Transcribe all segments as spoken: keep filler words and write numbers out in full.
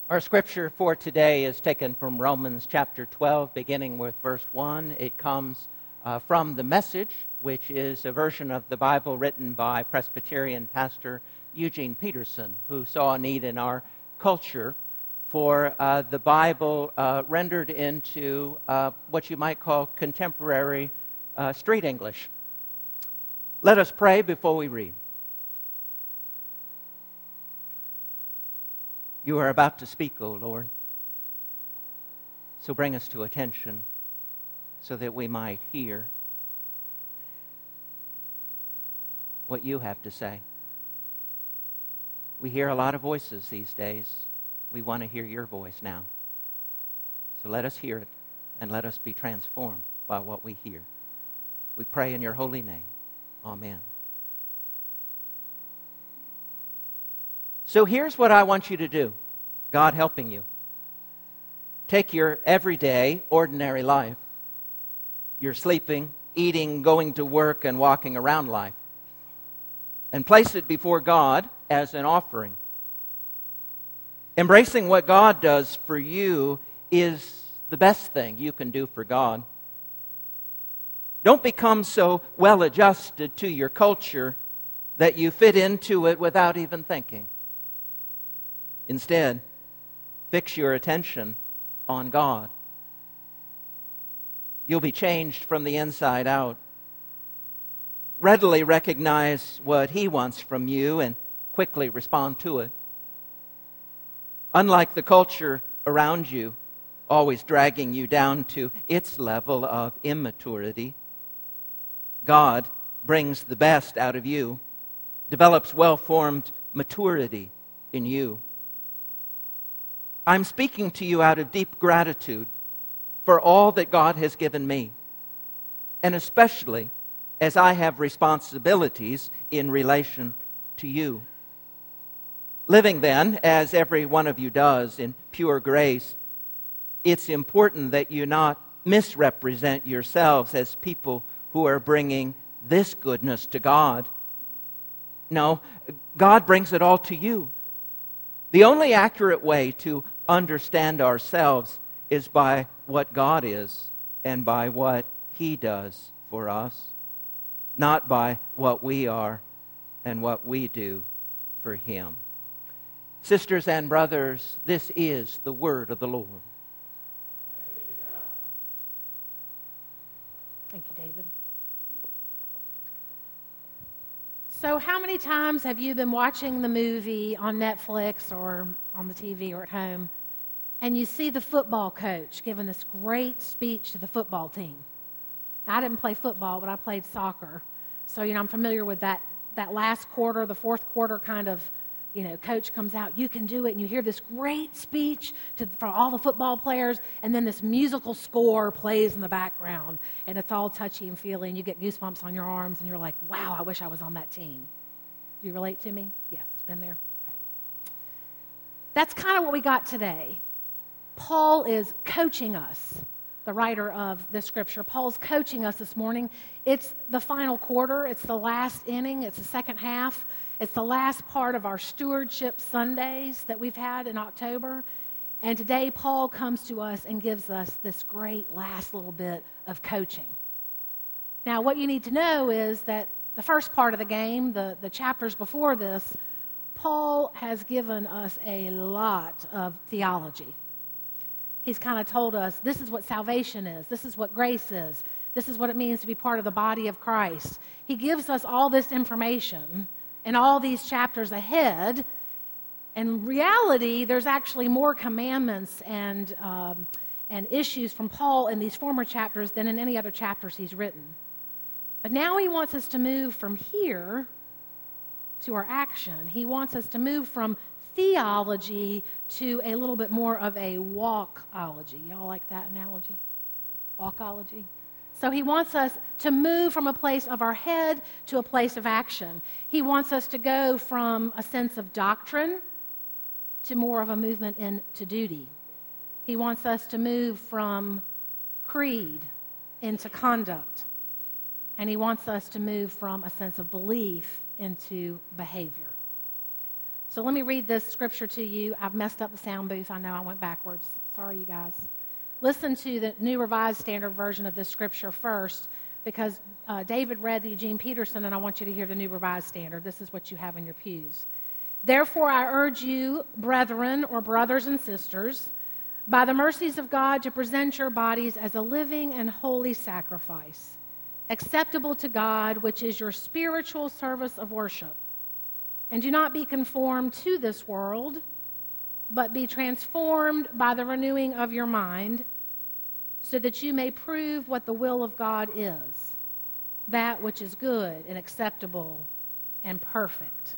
Our scripture for today is taken from Romans chapter twelve, beginning with verse one. It comes uh, from the Message, which is a version of the Bible written by Presbyterian pastor Eugene Peterson, who saw a need in our culture for uh, the Bible uh, rendered into uh, what you might call contemporary uh, street English. Let us pray before we read. You are about to speak, O Lord. So bring us to attention so that we might hear what you have to say. We hear a lot of voices these days. We want to hear your voice now. So let us hear it and let us be transformed by what we hear. We pray in your holy name. Amen. So here's what I want you to do, God helping you. Take your everyday, ordinary life, your sleeping, eating, going to work, and walking around life, and place it before God as an offering. Embracing what God does for you is the best thing you can do for God. Don't become so well adjusted to your culture that you fit into it without even thinking. Instead, fix your attention on God. You'll be changed from the inside out. Readily recognize what He wants from you and quickly respond to it. Unlike the culture around you, always dragging you down to its level of immaturity, God brings the best out of you, develops well-formed maturity in you. I'm speaking to you out of deep gratitude for all that God has given me, and especially as I have responsibilities in relation to you. Living then, as every one of you does, in pure grace, it's important that you not misrepresent yourselves as people who are bringing this goodness to God. No, God brings it all to you. The only accurate way to understand ourselves is by what God is and by what He does for us, not by what we are and what we do for Him. Sisters and brothers, this is the word of the Lord. Thank you, David. So how many times have you been watching the movie on Netflix or on the T V or at home, and you see the football coach giving this great speech to the football team? Now, I didn't play football, but I played soccer. So, you know, I'm familiar with that, that last quarter, the fourth quarter kind of, you know, coach comes out, you can do it, and you hear this great speech to, for all the football players, and then this musical score plays in the background, and it's all touchy and feely, and you get goosebumps on your arms, and you're like, wow, I wish I was on that team. Do you relate to me? Yes, been there? Okay. That's kind of what we got today. Paul is coaching us, the writer of this scripture. Paul's coaching us this morning. It's the final quarter. It's the last inning. It's the second half. It's the last part of our Stewardship Sundays that we've had in October. And today, Paul comes to us and gives us this great last little bit of coaching. Now, what you need to know is that the first part of the game, the, the chapters before this, Paul has given us a lot of theology. He's kind of told us this is what salvation is. This is what grace is. This is what it means to be part of the body of Christ. He gives us all this information in all these chapters ahead. In reality, there's actually more commandments and, um, and issues from Paul in these former chapters than in any other chapters he's written. But now he wants us to move from here to our action. He wants us to move from theology to a little bit more of a walkology. Y'all like that analogy? Walkology? So he wants us to move from a place of our head to a place of action. He wants us to go from a sense of doctrine to more of a movement into duty. He wants us to move from creed into conduct. And he wants us to move from a sense of belief into behavior. So let me read this scripture to you. I've messed up the sound booth. I know I went backwards. Sorry, you guys. Listen to the New Revised Standard Version of this scripture first, because uh, David read the Eugene Peterson, and I want you to hear the New Revised Standard. This is what you have in your pews. Therefore, I urge you, brethren or brothers and sisters, by the mercies of God, to present your bodies as a living and holy sacrifice, acceptable to God, which is your spiritual service of worship. And do not be conformed to this world, but be transformed by the renewing of your mind, so that you may prove what the will of God is, that which is good and acceptable and perfect.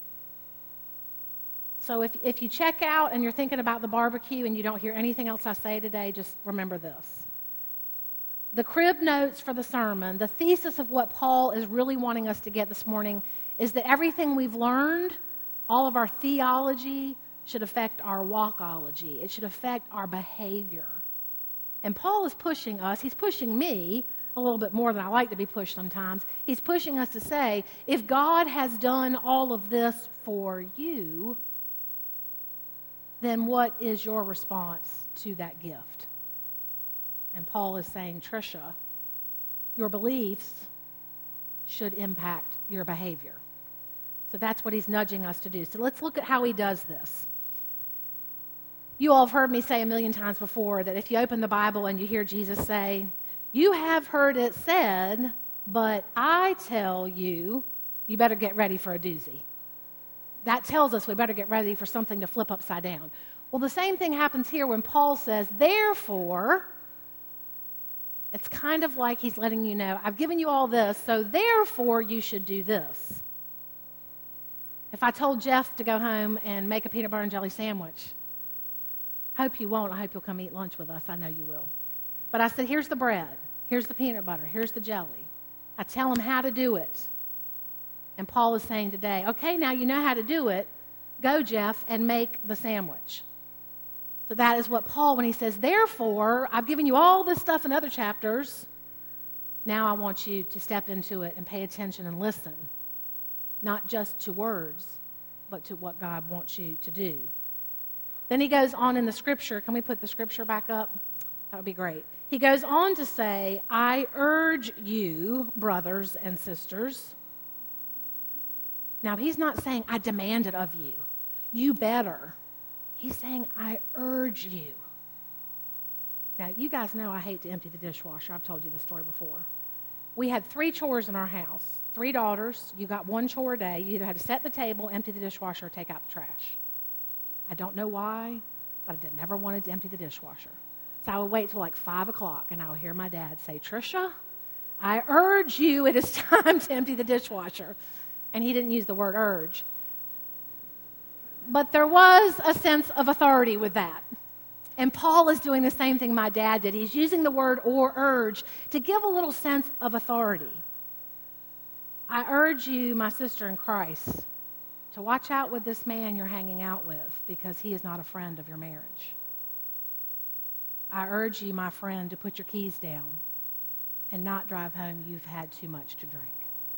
So if, if you check out and you're thinking about the barbecue and you don't hear anything else I say today, just remember this. The crib notes for the sermon, the thesis of what Paul is really wanting us to get this morning, is that everything we've learned, all of our theology, should affect our walkology. It should affect our behavior. And Paul is pushing us, he's pushing me a little bit more than I like to be pushed sometimes. He's pushing us to say, if God has done all of this for you, then what is your response to that gift? And Paul is saying, Tricia, your beliefs should impact your behavior. So that's what he's nudging us to do. So let's look at how he does this. You all have heard me say a million times before that if you open the Bible and you hear Jesus say, you have heard it said, but I tell you, you better get ready for a doozy. That tells us we better get ready for something to flip upside down. Well, the same thing happens here when Paul says, therefore, it's kind of like he's letting you know, I've given you all this, so therefore you should do this. If I told Jeff to go home and make a peanut butter and jelly sandwich, I hope you won't. I hope you'll come eat lunch with us. I know you will. But I said, here's the bread. Here's the peanut butter. Here's the jelly. I tell him how to do it. And Paul is saying today, okay, now you know how to do it. Go, Jeff, and make the sandwich. So that is what Paul, when he says, therefore, I've given you all this stuff in other chapters. Now I want you to step into it and pay attention and listen. Not just to words, but to what God wants you to do. Then he goes on in the scripture. Can we put the scripture back up? That would be great. He goes on to say, I urge you, brothers and sisters. Now, he's not saying, I demand it of you. You better. He's saying, I urge you. Now, you guys know I hate to empty the dishwasher. I've told you this story before. We had three chores in our house. Three daughters. You got one chore a day. You either had to set the table, empty the dishwasher, or take out the trash. I don't know why, but I did, never wanted to empty the dishwasher. So I would wait till like five o'clock, and I would hear my dad say, Tricia, I urge you, it is time to empty the dishwasher. And he didn't use the word urge. But there was a sense of authority with that. And Paul is doing the same thing my dad did. He's using the word or urge to give a little sense of authority. I urge you, my sister in Christ, to watch out with this man you're hanging out with, because he is not a friend of your marriage. I urge you, my friend, to put your keys down and not drive home. You've had too much to drink.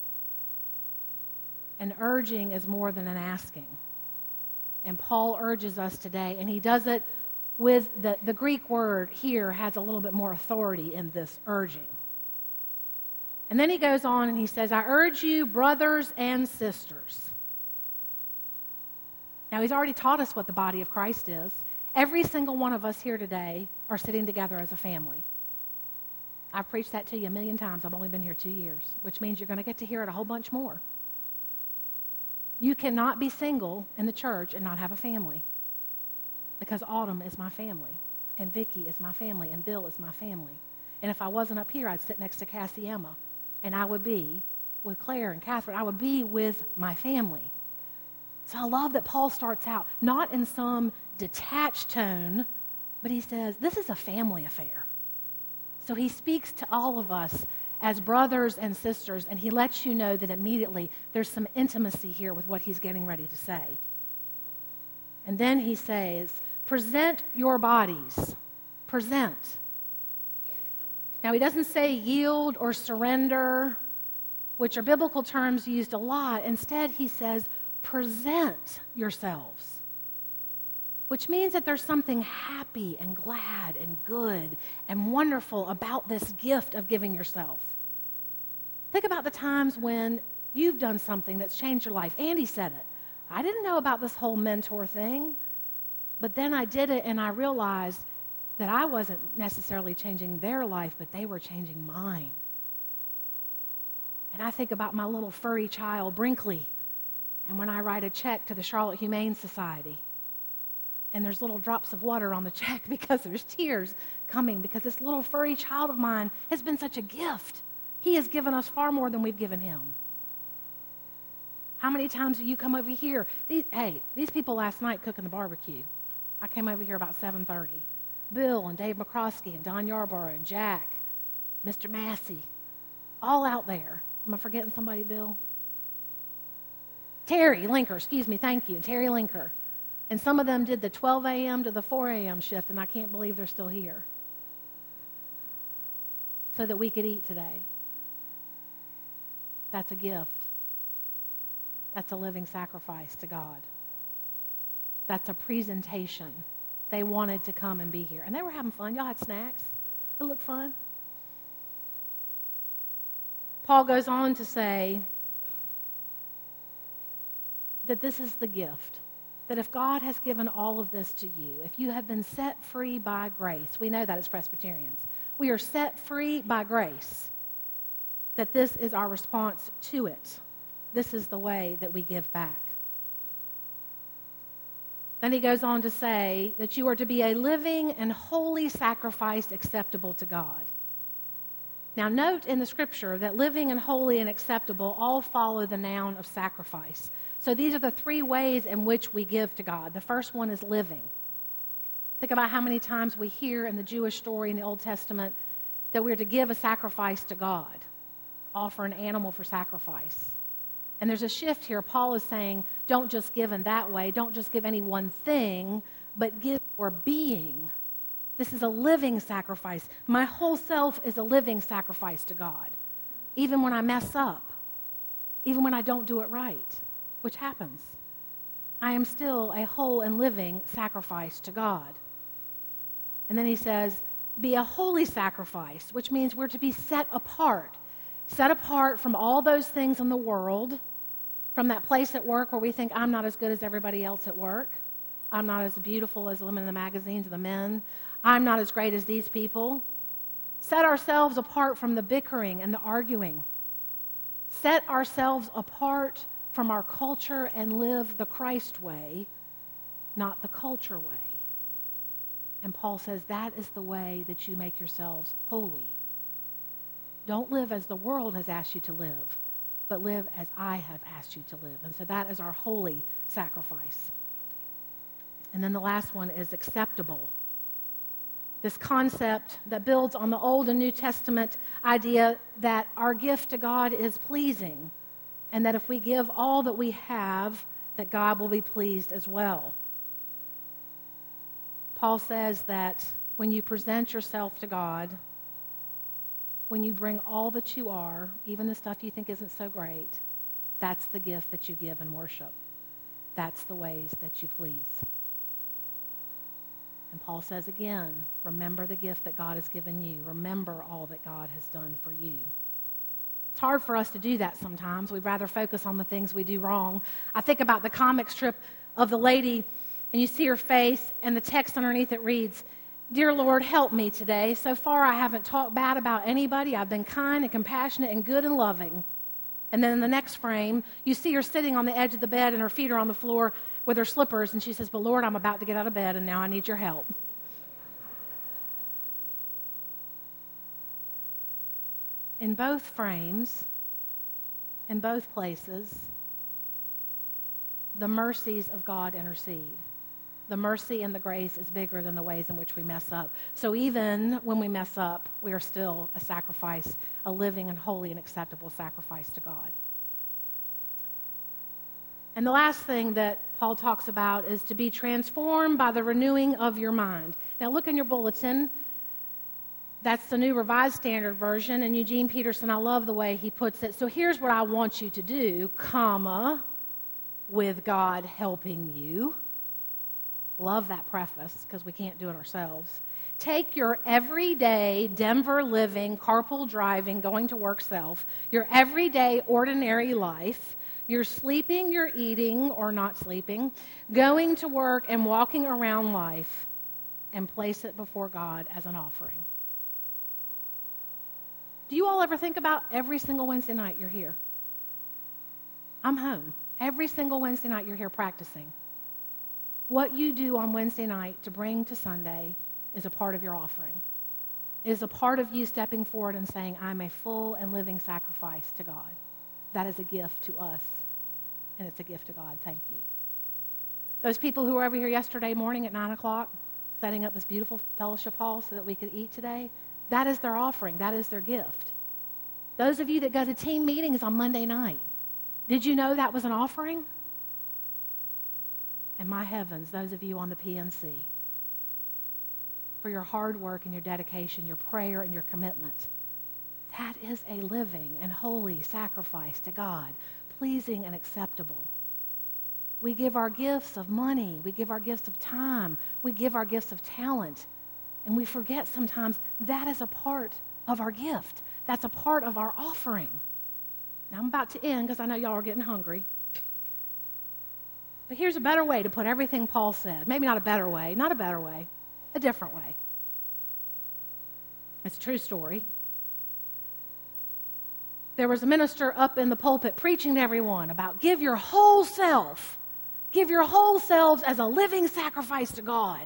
An urging is more than an asking. And Paul urges us today, and he does it with the, the Greek word here has a little bit more authority in this urging. And then he goes on and he says, I urge you, brothers and sisters. Now, he's already taught us what the body of Christ is. Every single one of us here today are sitting together as a family. I've preached that to you a million times. I've only been here two years, which means you're going to get to hear it a whole bunch more. You cannot be single in the church and not have a family, because Autumn is my family, and Vicki is my family, and Bill is my family. And if I wasn't up here, I'd sit next to Cassie Emma, and I would be with Claire and Catherine. I would be with my family. So I love that Paul starts out not in some detached tone, but he says, this is a family affair. So he speaks to all of us as brothers and sisters, and he lets you know that immediately there's some intimacy here with what he's getting ready to say. And then he says, present your bodies. Present. Now, he doesn't say yield or surrender, which are biblical terms used a lot. Instead, he says, present yourselves, which means that there's something happy and glad and good and wonderful about this gift of giving yourself. Think about the times when you've done something that's changed your life. Andy said it. I didn't know about this whole mentor thing, but then I did it and I realized that I wasn't necessarily changing their life, but they were changing mine. And I think about my little furry child, Brinkley, and when I write a check to the Charlotte Humane Society, and there's little drops of water on the check because there's tears coming because this little furry child of mine has been such a gift. He has given us far more than we've given him. How many times do you come over here? These, hey, these people last night cooking the barbecue. I came over here about seven thirty. Bill and Dave McCroskey and Don Yarborough and Jack, Mister Massey, all out there. Am I forgetting somebody, Bill? Terry Linker, excuse me, thank you, Terry Linker. And some of them did the twelve a.m. to the four a.m. shift, and I can't believe they're still here. So that we could eat today. That's a gift. That's a living sacrifice to God. That's a presentation. They wanted to come and be here. And they were having fun. Y'all had snacks. It looked fun. Paul goes on to say that this is the gift. That if God has given all of this to you, if you have been set free by grace, we know that as Presbyterians. We are set free by grace. That this is our response to it. This is the way that we give back. Then he goes on to say that you are to be a living and holy sacrifice acceptable to God. Now note in the scripture that living and holy and acceptable all follow the noun of sacrifice. So these are the three ways in which we give to God. The first one is living. Think about how many times we hear in the Jewish story in the Old Testament that we're to give a sacrifice to God, offer an animal for sacrifice. And there's a shift here. Paul is saying, don't just give in that way. Don't just give any one thing, but give your being. This is a living sacrifice. My whole self is a living sacrifice to God. Even when I mess up, even when I don't do it right, which happens, I am still a whole and living sacrifice to God. And then he says, be a holy sacrifice, which means we're to be set apart. Set apart from all those things in the world, from that place at work where we think I'm not as good as everybody else at work. I'm not as beautiful as the women in the magazines or the men. I'm not as great as these people. Set ourselves apart from the bickering and the arguing. Set ourselves apart from our culture and live the Christ way, not the culture way. And Paul says that is the way that you make yourselves holy. Don't live as the world has asked you to live, but live as I have asked you to live. And so that is our holy sacrifice. And then the last one is acceptable. This concept that builds on the Old and New Testament idea that our gift to God is pleasing, and that if we give all that we have, that God will be pleased as well. Paul says that when you present yourself to God, when you bring all that you are, even the stuff you think isn't so great, that's the gift that you give in worship. That's the ways that you please. And Paul says again, remember the gift that God has given you. Remember all that God has done for you. It's hard for us to do that sometimes. We'd rather focus on the things we do wrong. I think about the comic strip of the lady, and you see her face, and the text underneath it reads, Dear Lord, help me today. So far, I haven't talked bad about anybody. I've been kind and compassionate and good and loving. And then in the next frame, you see her sitting on the edge of the bed, and her feet are on the floor with her slippers, and she says, but Lord, I'm about to get out of bed, and now I need your help. In both frames, in both places, the mercies of God intercede. The mercy and the grace is bigger than the ways in which we mess up. So even when we mess up, we are still a sacrifice, a living and holy and acceptable sacrifice to God. And the last thing that Paul talks about is to be transformed by the renewing of your mind. Now look in your bulletin. That's the New Revised Standard Version, and Eugene Peterson, I love the way he puts it. So here's what I want you to do, comma, with God helping you. Love that preface because we can't do it ourselves. Take your everyday Denver living, carpool driving, going to work self, your everyday ordinary life, your sleeping, your eating or not sleeping, going to work and walking around life, and place it before God as an offering. Do you all ever think about every single Wednesday night you're here? I'm home. Every single Wednesday night you're here practicing. What you do on Wednesday night to bring to Sunday is a part of your offering. It is a part of you stepping forward and saying, I'm a full and living sacrifice to God. That is a gift to us, and it's a gift to God. Thank you. Those people who were over here yesterday morning at nine o'clock, setting up this beautiful fellowship hall so that we could eat today, that is their offering. That is their gift. Those of you that go to team meetings on Monday night, did you know that was an offering? And my heavens, those of you on the P N C, for your hard work and your dedication, your prayer and your commitment, that is a living and holy sacrifice to God, pleasing and acceptable. We give our gifts of money. We give our gifts of time. We give our gifts of talent. And we forget sometimes that is a part of our gift. That's a part of our offering. Now, I'm about to end because I know y'all are getting hungry. But here's a better way to put everything Paul said. Maybe not a better way, not a better way, a different way. It's a true story. There was a minister up in the pulpit preaching to everyone about give your whole self. Give your whole selves as a living sacrifice to God.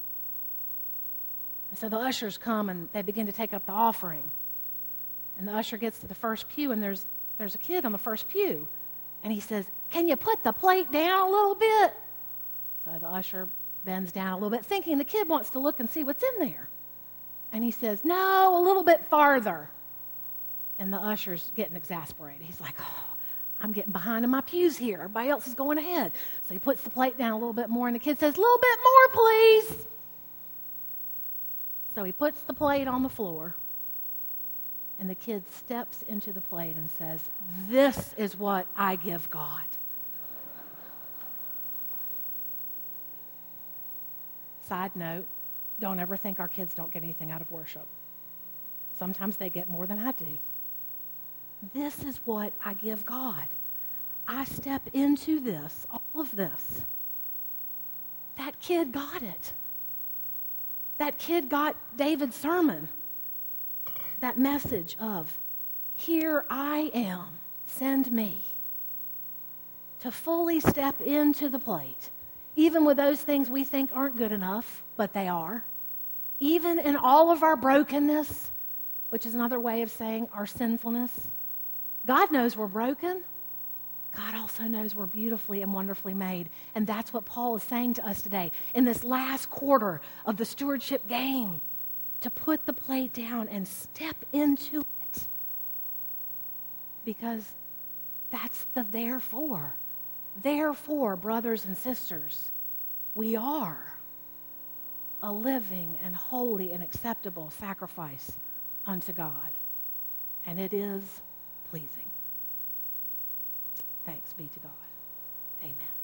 And so the ushers come and they begin to take up the offering. And the usher gets to the first pew, and there's there's a kid on the first pew. And he says, can you put the plate down a little bit? So the usher bends down a little bit, thinking the kid wants to look and see what's in there. And he says, no, a little bit farther. And the usher's getting exasperated. He's like, oh, I'm getting behind in my pews here. Everybody else is going ahead. So he puts the plate down a little bit more, and the kid says, a little bit more, please. So he puts the plate on the floor, and the kid steps into the plate and says, this is what I give God. Side note, don't ever think our kids don't get anything out of worship. Sometimes they get more than I do. This is what I give God. I step into this, all of this. That kid got it. That kid got David's sermon. That message of, here I am, send me. To fully step into the plate, even with those things we think aren't good enough, but they are. Even in all of our brokenness, which is another way of saying our sinfulness. God knows we're broken. God also knows we're beautifully and wonderfully made. And that's what Paul is saying to us today in this last quarter of the stewardship game. To put the plate down and step into it. Because that's the therefore. Therefore, brothers and sisters, we are a living and holy and acceptable sacrifice unto God. And it is pleasing. Thanks be to God. Amen.